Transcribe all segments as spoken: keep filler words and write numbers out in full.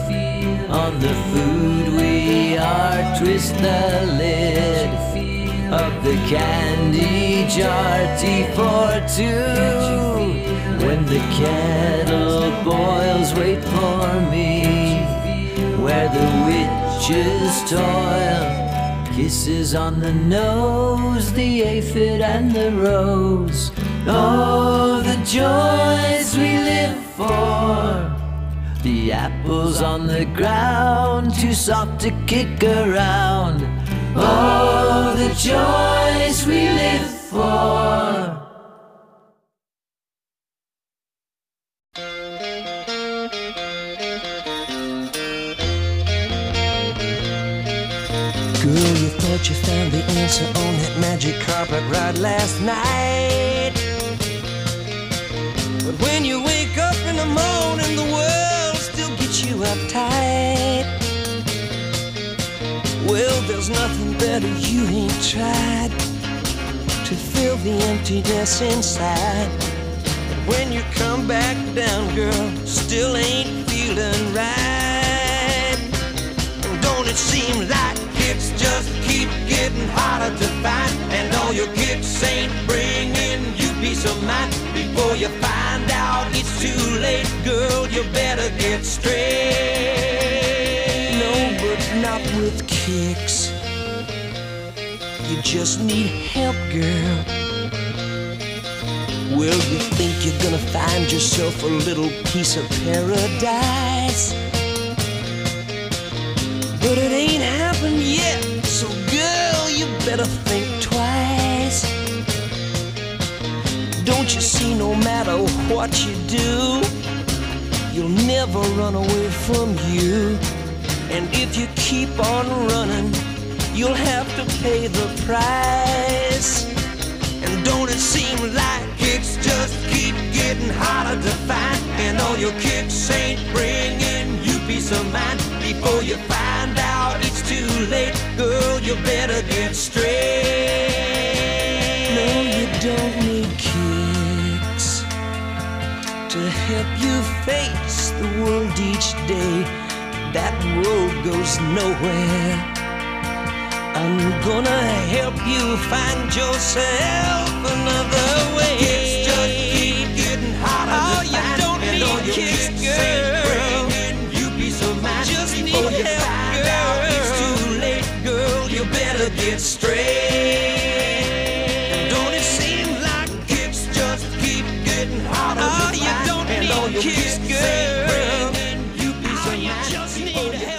On the food we are, twist the lid of the candy jar, tea for two. When the kettle boils, wait for me, where the witches toil. Kisses on the nose, the aphid and the rose. Oh, the joys we live for. The apples on the ground, too soft to kick around. Oh, the joys we live for. Girl, you thought you found the answer on that magic carpet ride last night. But when you wake up in the morning, the world still gets you uptight. Well, there's nothing better you ain't tried to fill the emptiness inside. But when you come back down, girl, still ain't feeling right. And don't it seem like it's just keep getting harder to find, and all your kicks ain't bringing you peace of mind? Before you find out it's too late, girl, you better get straight. No, but not with kicks. You just need help, girl. Well, you think you're gonna find yourself a little piece of paradise, but it ain't happened yet, so girl, you better think twice. Don't you see, no matter what you do, you'll never run away from you. And if you keep on running, you'll have to pay the price. And don't it seem like it's just keep getting harder to find, and all your kicks ain't bringing you peace of mind? Before you find out it's too late, girl, you better get straight. No, you don't need kicks to help you face the world each day. That road goes nowhere. I'm gonna help you find yourself another way. It's just keep getting harder oh, to find, you don't and need all your kicks, girl. You peace of mind. Just before need you help, find girl. Out it's too late, girl. You better get straight. And don't it seem like it's just keep getting harder oh, to find, you don't and need all your kicks, girl. You peace of mind. Just need help.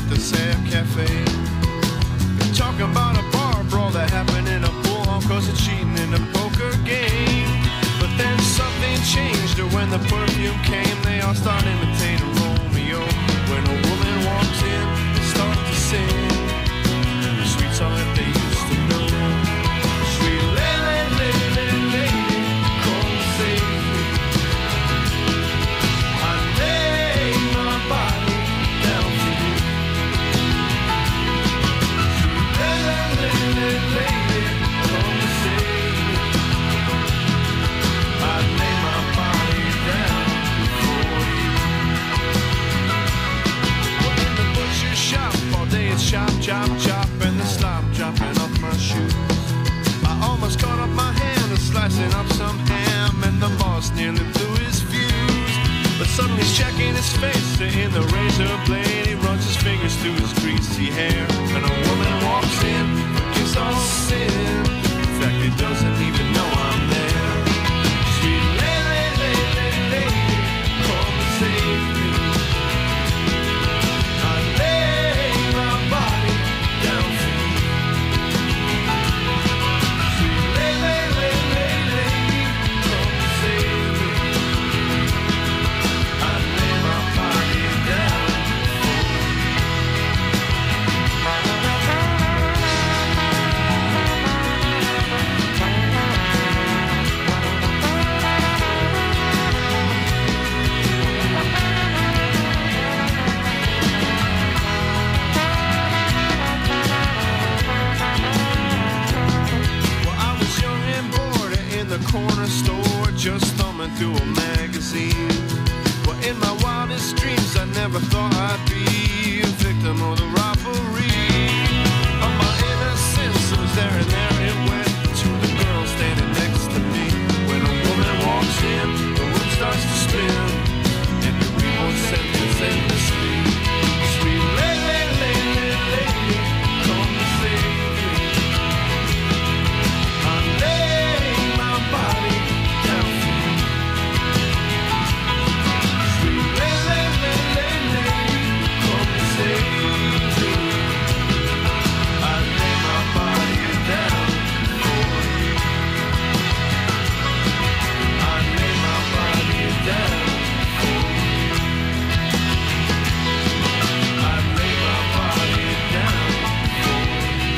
the Sam Cafe. Talk about a bar brawl that happened in a pool hall cause of cheating in a poker game. But then something changed when the perfume came. They all start imitating Romeo. When a woman walks in, they start to sing the sweet song that they used to know. Sweet lady, lady, lady, come save me. I lay my body down for you. Sweet lady, lady, lady, come save me. I lay my body down for you. Well, in the butcher shop all day it's chop, chop, chop, and the slop dropping off my shoes. I almost caught up my hand and slicing up some ham, and the boss nearly blew his fuse. But suddenly he's checking his face in the razor blade. He runs his fingers through his greasy hair, and a woman walks in, forgives all sin. In fact, he doesn't even know I'm there. Sweet lady, lady, lady, come and save me. I lay my body down for you. Sweet lady, lady, lady, come and save me. I lay my body down for you. Well, I was young and bored in the corner store, just thumbing through a magazine. Well, in my wildest dreams, I never thought I'd be a victim of the robbery of my innocence. It was there and there it went to the girl standing next to me. When a woman walks in, the room starts to spin, and you read one sentence endlessly. Sweet lady, lady, lady, come and save me. I lay my body down for you. Sweet lady, lady, lady, come and save me. I lay my body down for you. I lay my body down for you. I lay my body down for you.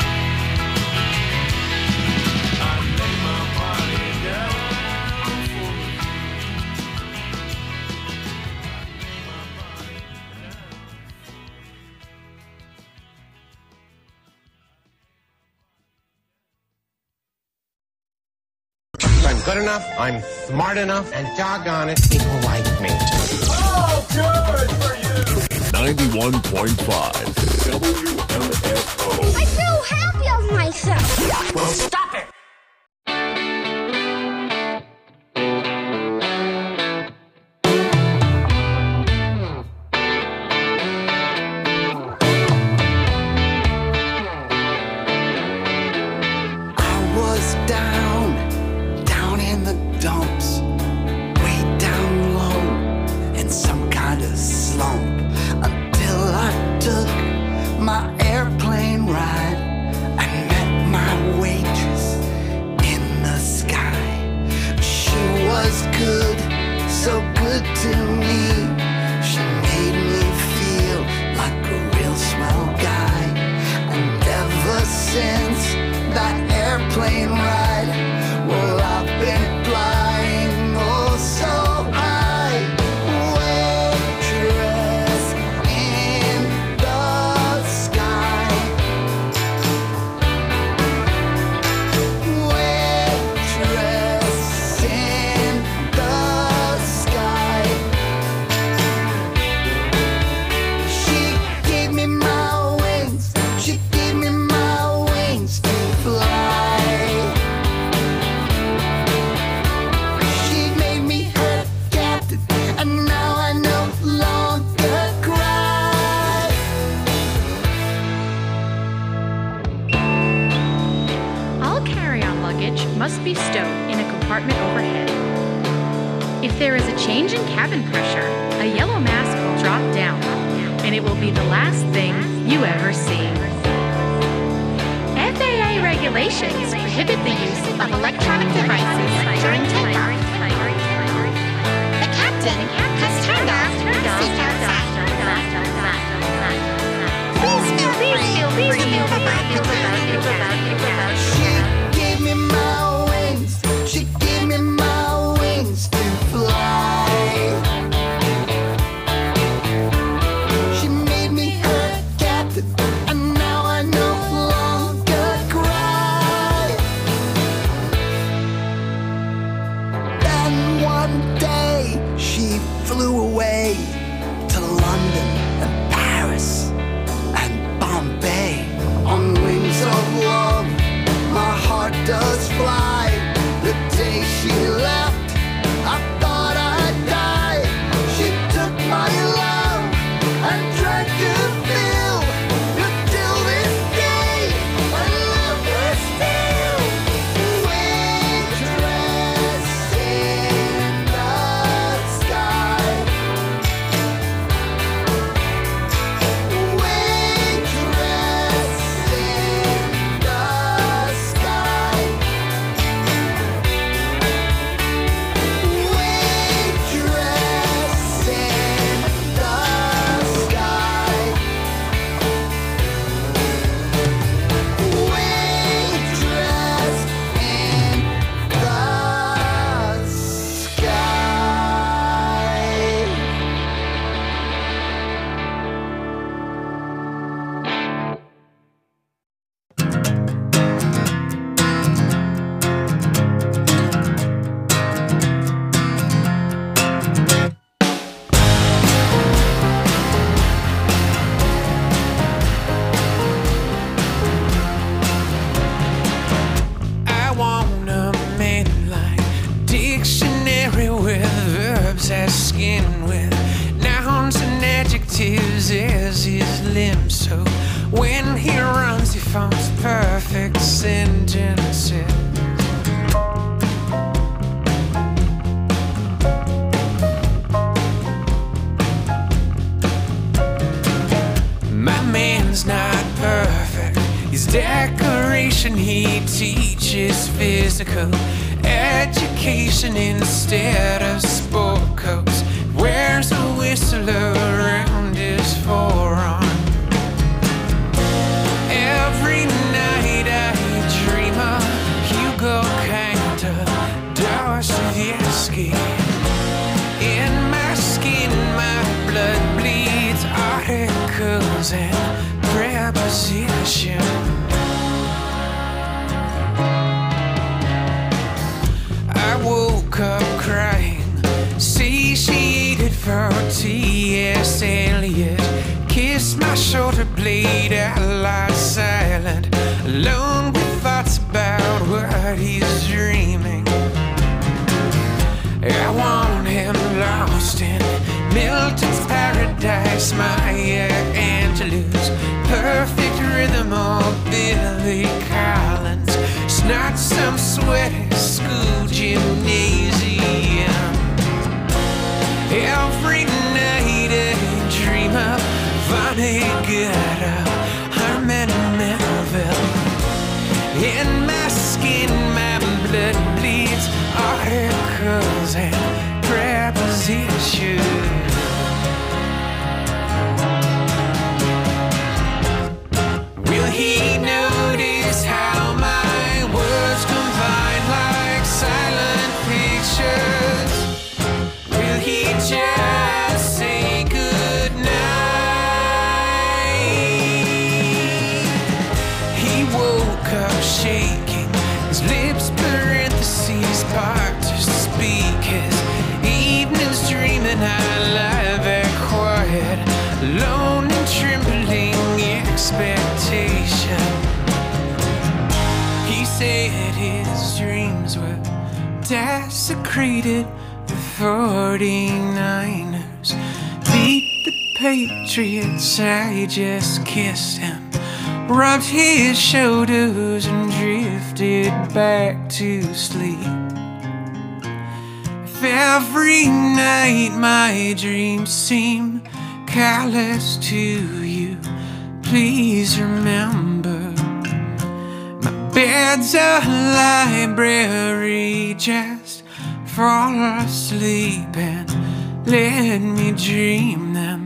I lay my body down for you. If I'm good enough, I'm smart enough, and doggone it, people like me. ninety-one point five W M F O. I feel happy of myself. Well, stop it! I was down, down in the dumps, way down low, in some kind of slump, until I took my airplane ride and met my waitress in the sky. She was good, so good to me. She made me feel like a real swell guy. And ever since that airplane ride, well, I've been flying oh so high. Waitress in the sky. Waitress in the sky. She gave me my wings. She gave me my wings to fly. She made me her captain, and now I no longer cry. All carry-on luggage must be stowed in a compartment overhead. If there is a change in cabin pressure, a yellow mask will drop down. and it will be the last thing you ever see. F A A regulations prohibit the use of electronic devices during takeoff. The captain has turned off seatbelt sign. Please feel free to move about the cabin. She gave me my wings. She gave me my wings to fly. She made me her captain, and now I no longer cry. Then one day she flew away to London and Paris and Bombay on wings of love. My heart does fly. The day she left, I thought I'd die. She took my love and tried to fill. But till this day, I love her still. Waitress in the sky. Waitress in the sky. Waitress in the sky. Waitress in the sky. I want a man like dictionary with verbs as skin with nouns and adjectives as his limbs. So when he runs, he forms perfect sentences. My man's not perfect. His decoration, he teaches physical education instead of sport coats. Wears a whistle around his forearm. Every night I dream of Hugo Kanta, Dostoevsky. In my skin, my blood bleeds articles and preposition. I woke up crying, satiated for T S Eliot. Kissed my shoulder blade, I lie silent, alone with thoughts about what he's dreaming. I want him lost in Milton's paradise, Maya Angelou's perfect rhythm, or Billy Collins. It's not some sweaty school gymnasium. Every night I dream of Vonnegut, Herman Melville. In my skin, my blood bleeds articles and prepositions. Will he notice how my words combine like silent pictures? Will he just say goodnight? He woke up shaking, his lips parentheses parked to speak. His evenings dreaming out loud, very quiet, alone and trembling expectation. He said his dreams were desecrated. The forty-niners beat the Patriots. I just kissed him, rubbed his shoulders and drifted back to sleep. If every night my dreams seem callous to you. Please remember, my bed's a library. Just fall asleep and let me dream them.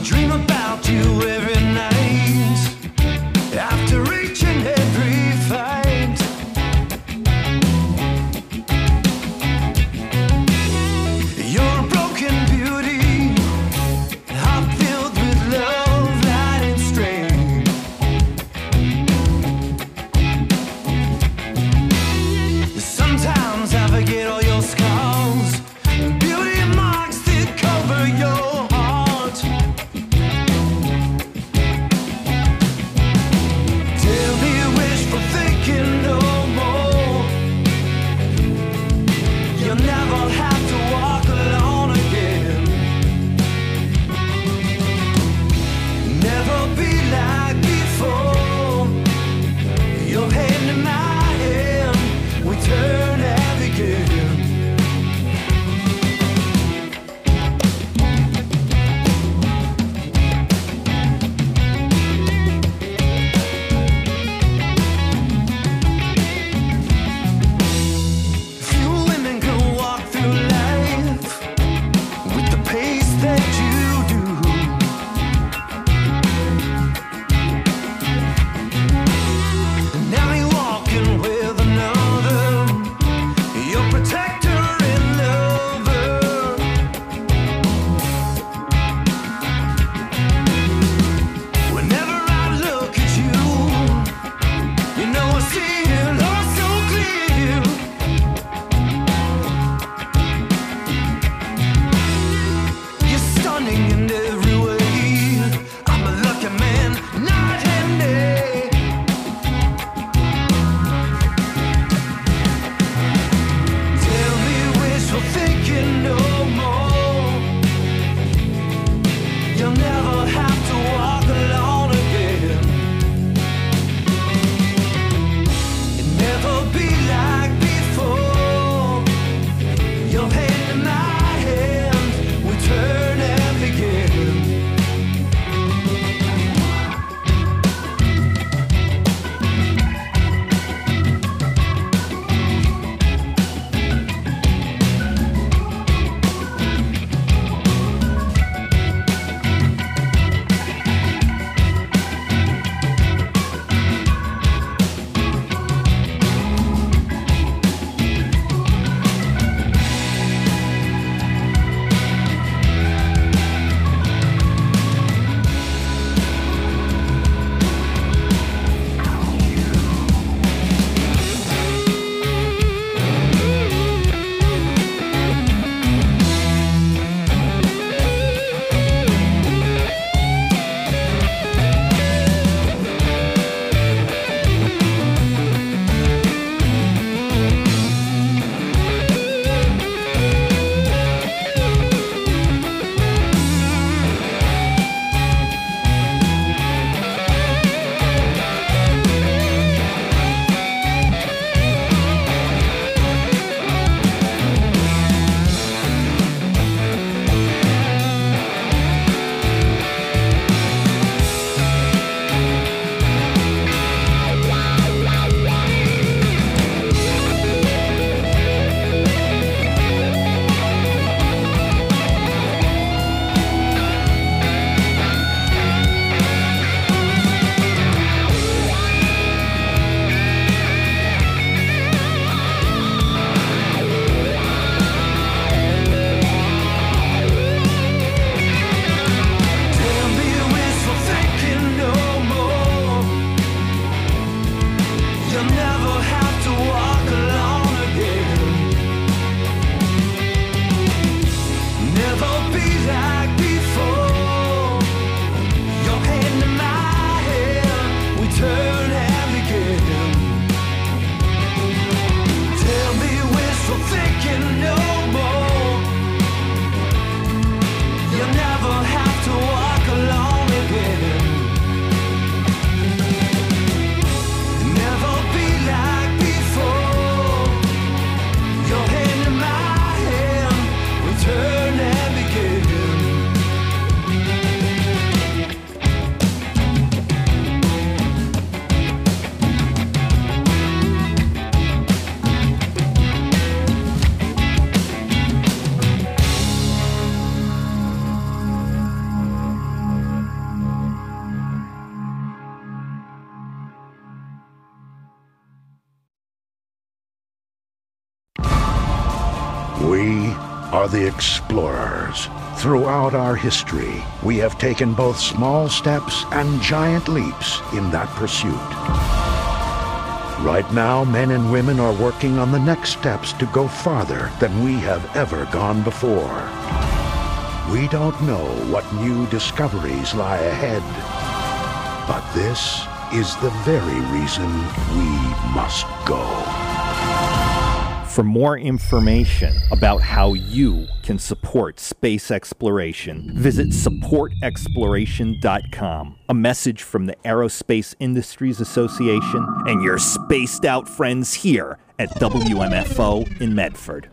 dream about you every night. After each and every fight, you're a broken beauty, heart filled with love, light and strain. Sometimes I forget all your scars, beauty marks that cover your heart. are the explorers. Throughout our history, we have taken both small steps and giant leaps in that pursuit. Right now, men and women are working on the next steps to go farther than we have ever gone before. We don't know what new discoveries lie ahead, but this is the very reason we must go. For more information about how you can support space exploration, visit support exploration dot com. A message from the Aerospace Industries Association and your spaced out friends here at W M F O in Medford.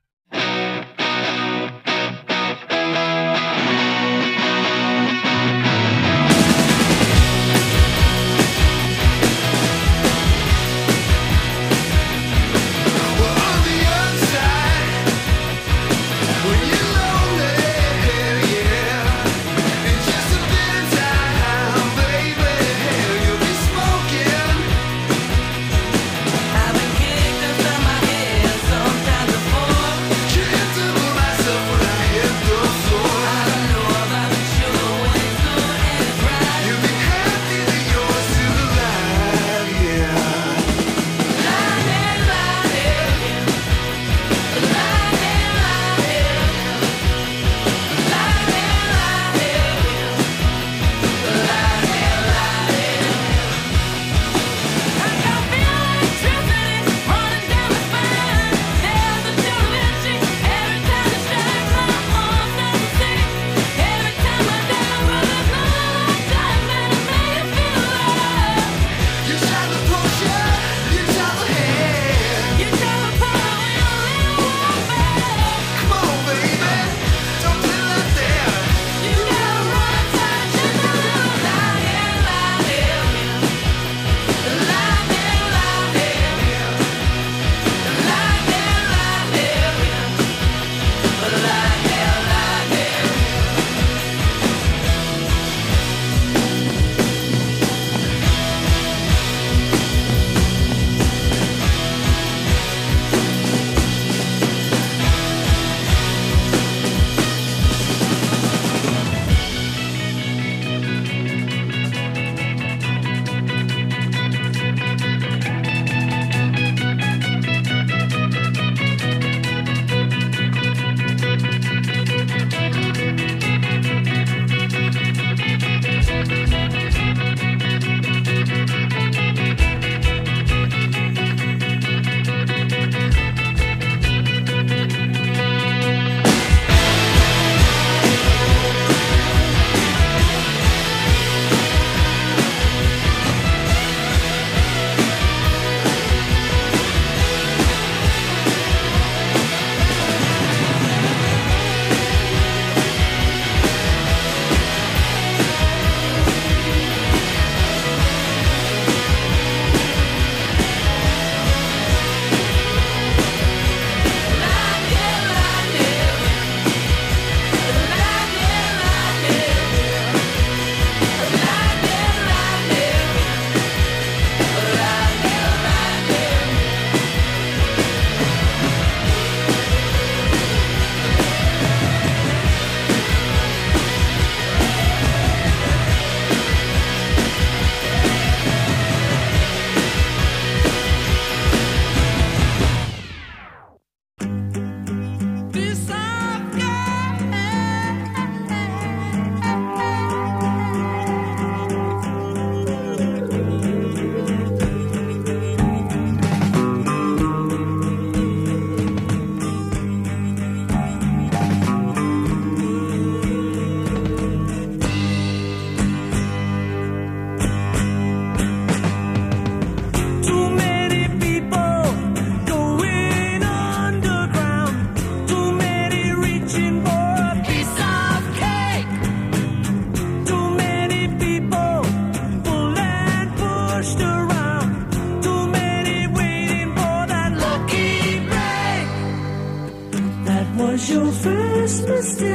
was your first mistake.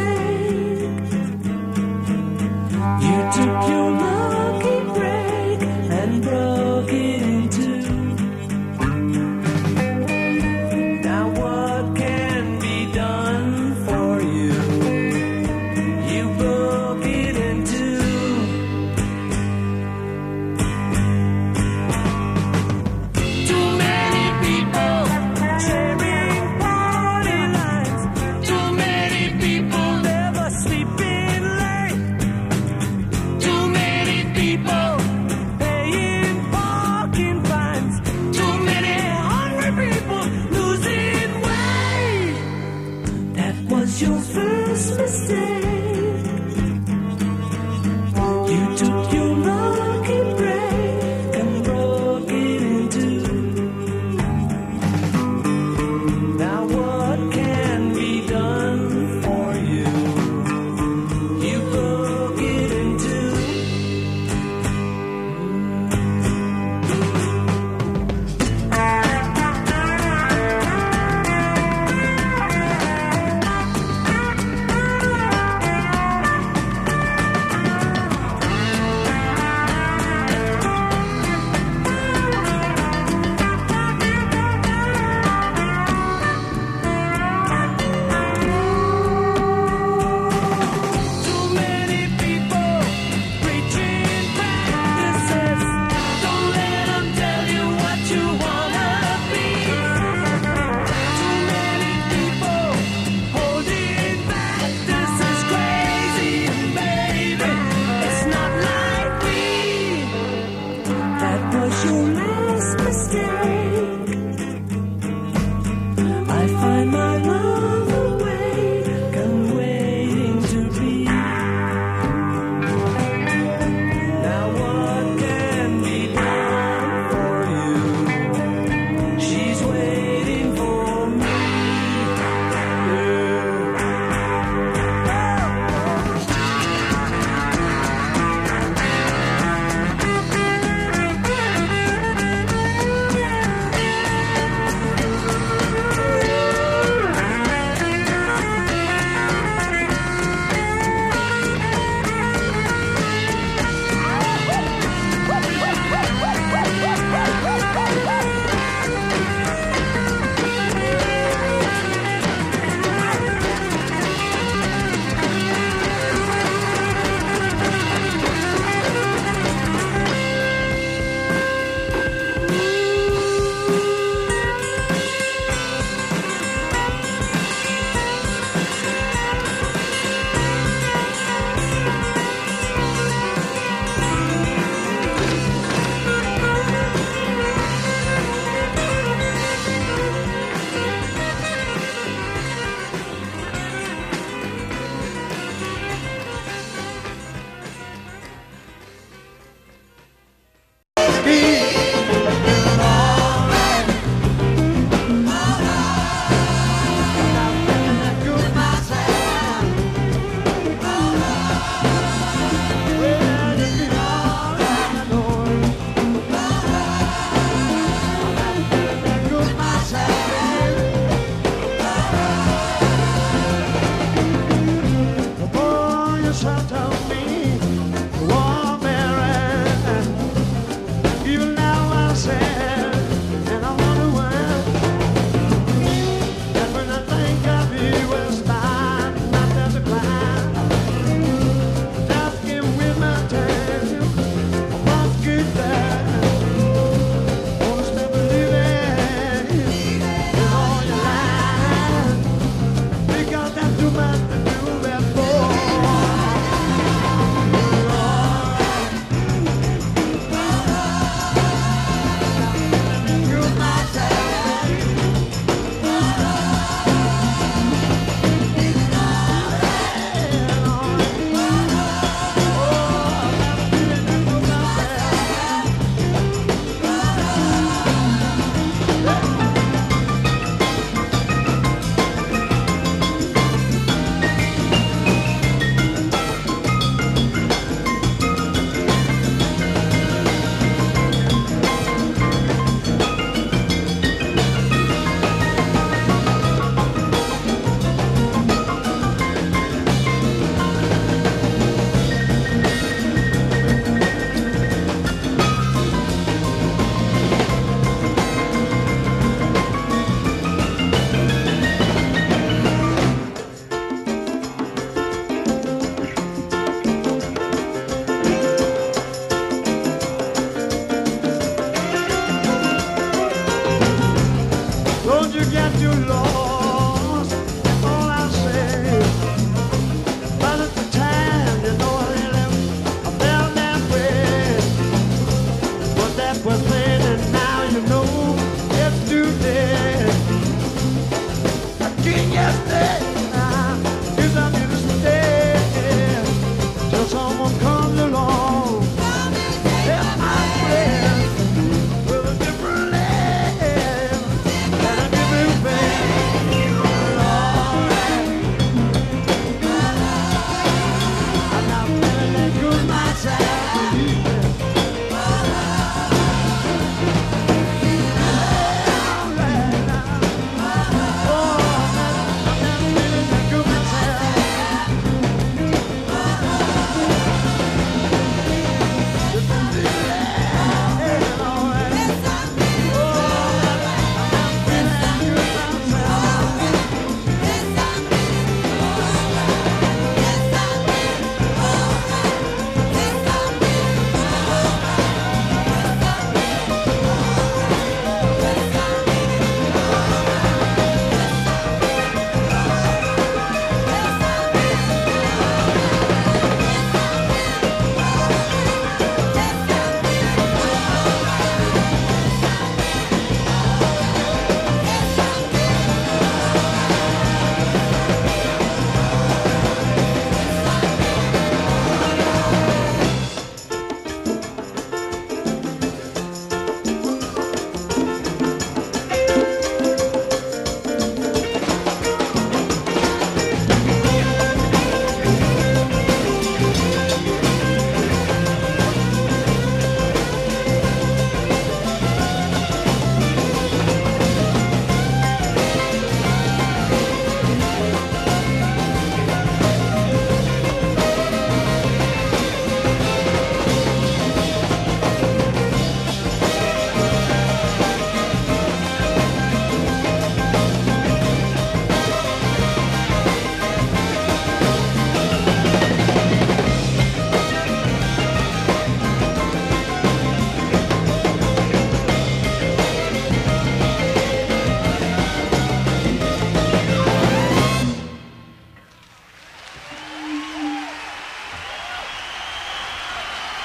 You took your lucky break and broke it in two. Now what can be done You took your lucky break and broke it in two. Now what can be done for you? You broke it in two.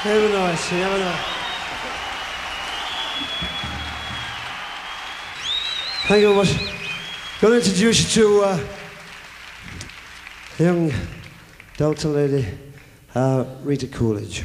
Have a nice, have a nice. Thank you very much. I'm going to introduce you to uh, a young Delta lady, uh, Rita Coolidge.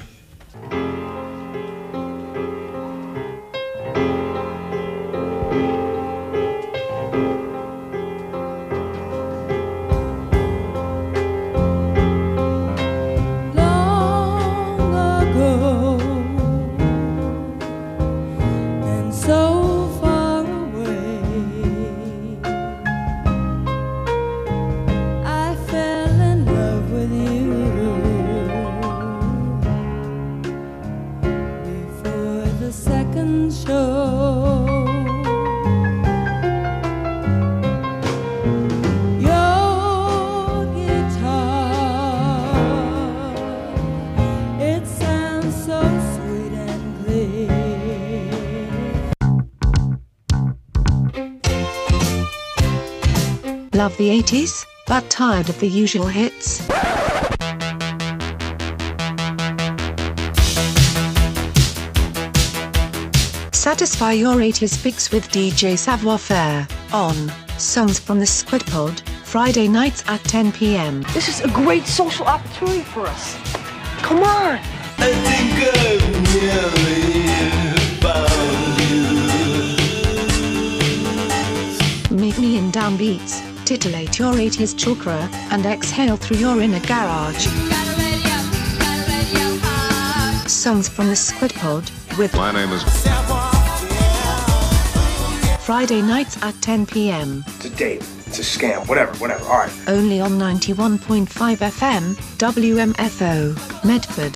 Love the eighties, but tired of the usual hits? Satisfy your eighties fix with D J Savoir Faire on Songs from the Squid Pod, Friday nights at ten p m. This is a great social opportunity for us. Come on! I think I've nearly found you. Meet me in downbeats, titillate your eighties chakra, and exhale through your inner garage. Songs from the Squid Pod with My name is Friday nights at ten p m. It's a date. It's a scam. Whatever, whatever. All right. Only on ninety-one point five F M, W M F O, Medford.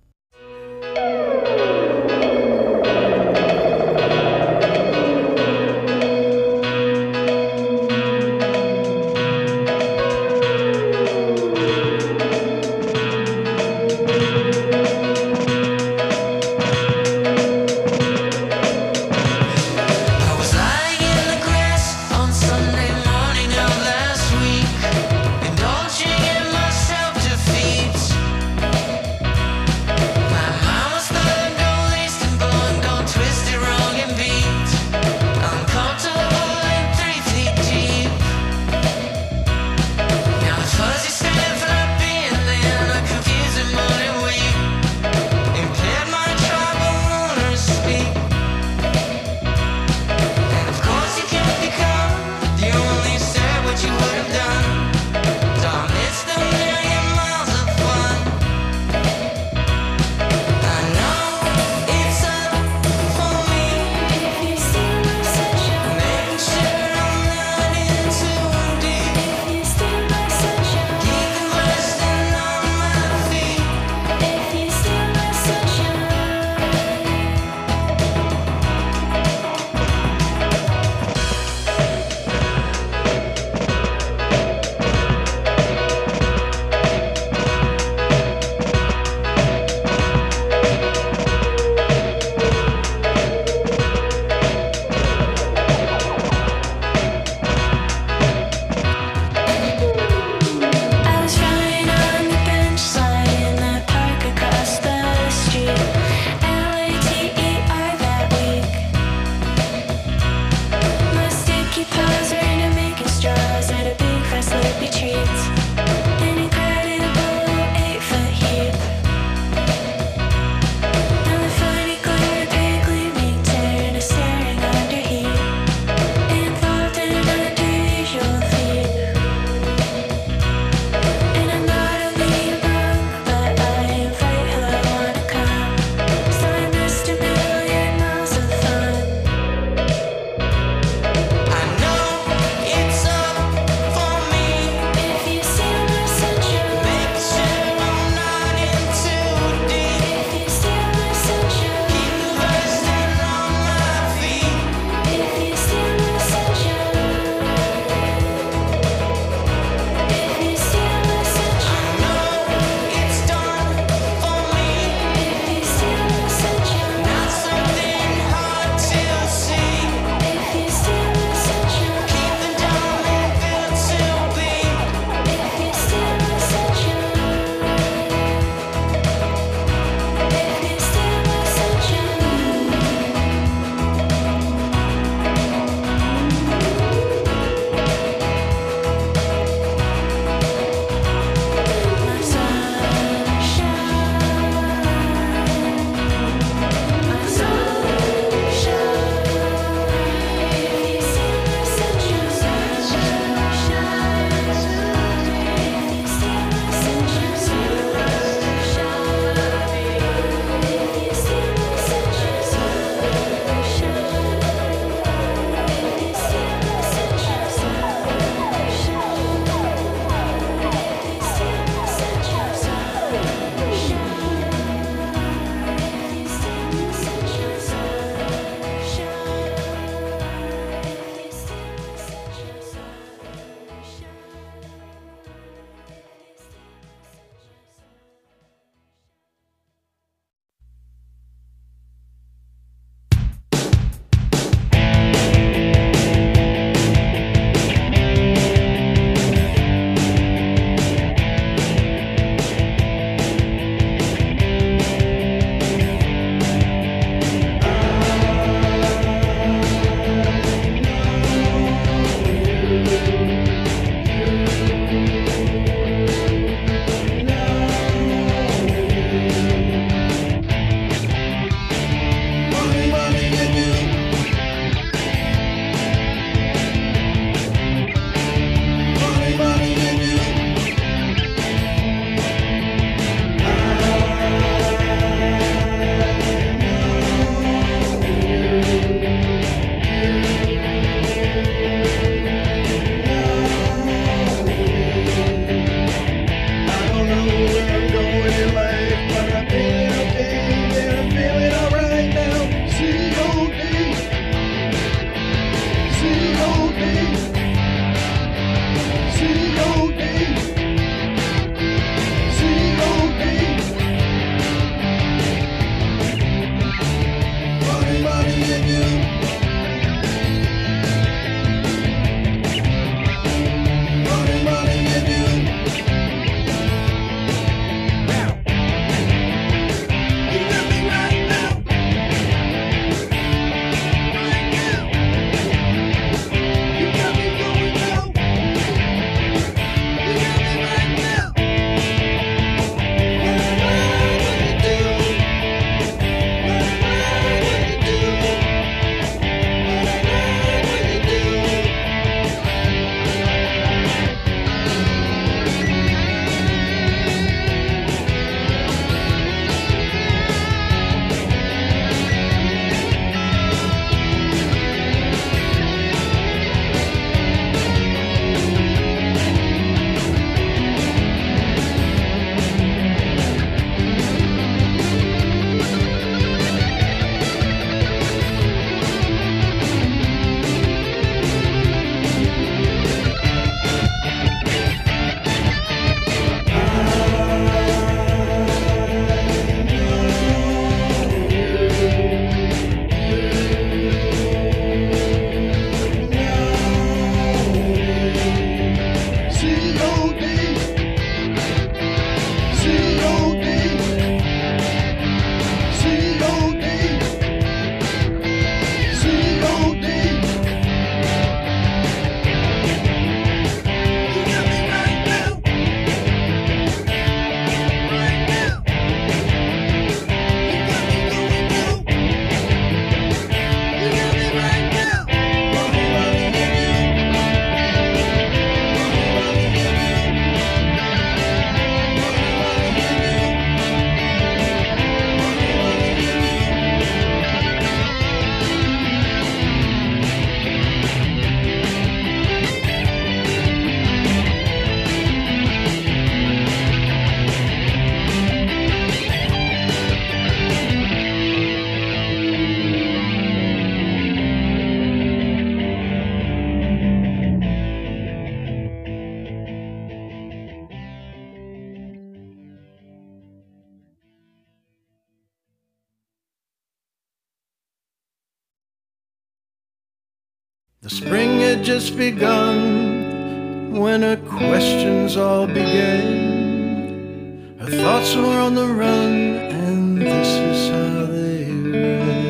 The spring had just begun when her questions all began. Her thoughts were on the run, and this is how they ran.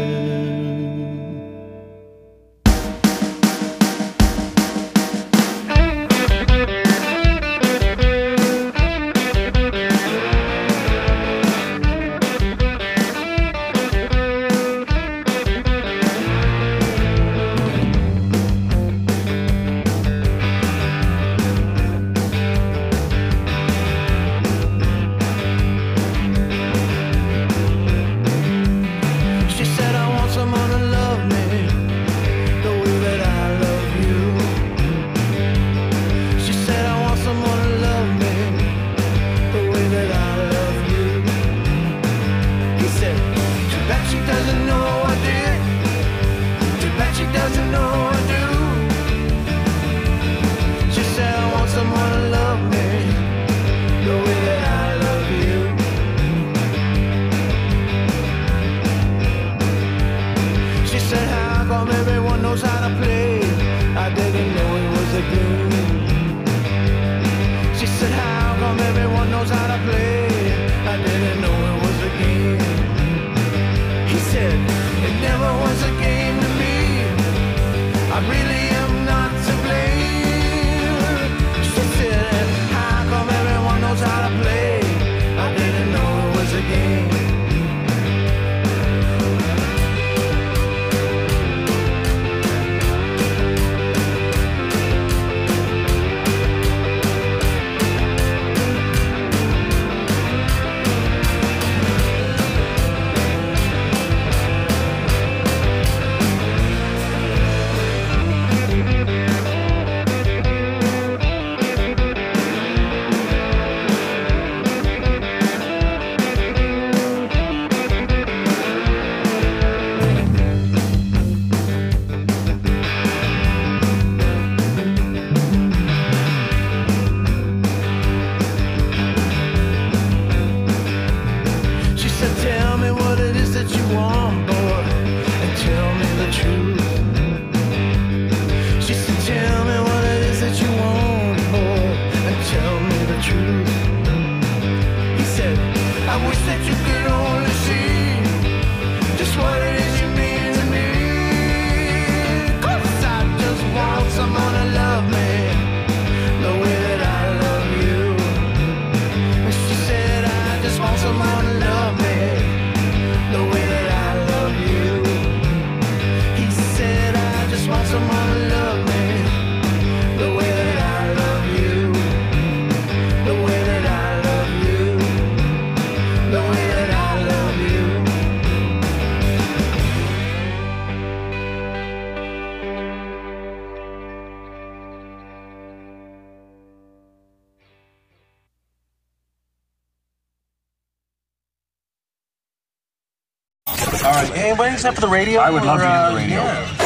All right, anybody except for the radio? I would love or, to uh, hear the radio. Yeah.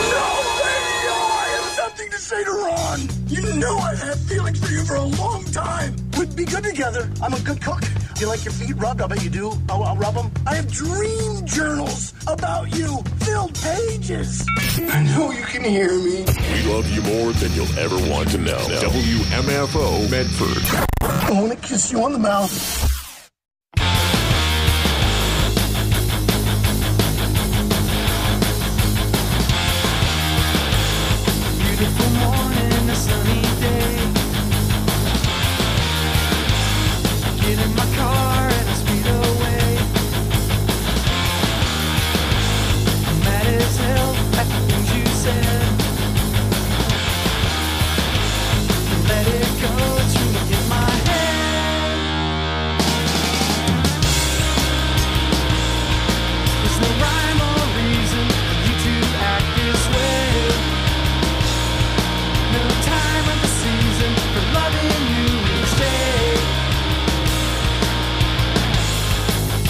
I have something to say to Ron. You know I've had feelings for you for a long time. We'd be good together. I'm a good cook. Do you like your feet rubbed? I bet you do. I'll, I'll rub them. I have dream journals about you. Filled pages. I know you can hear me. We love you more than you'll ever want to know. W M F O Medford. I want to kiss you on the mouth.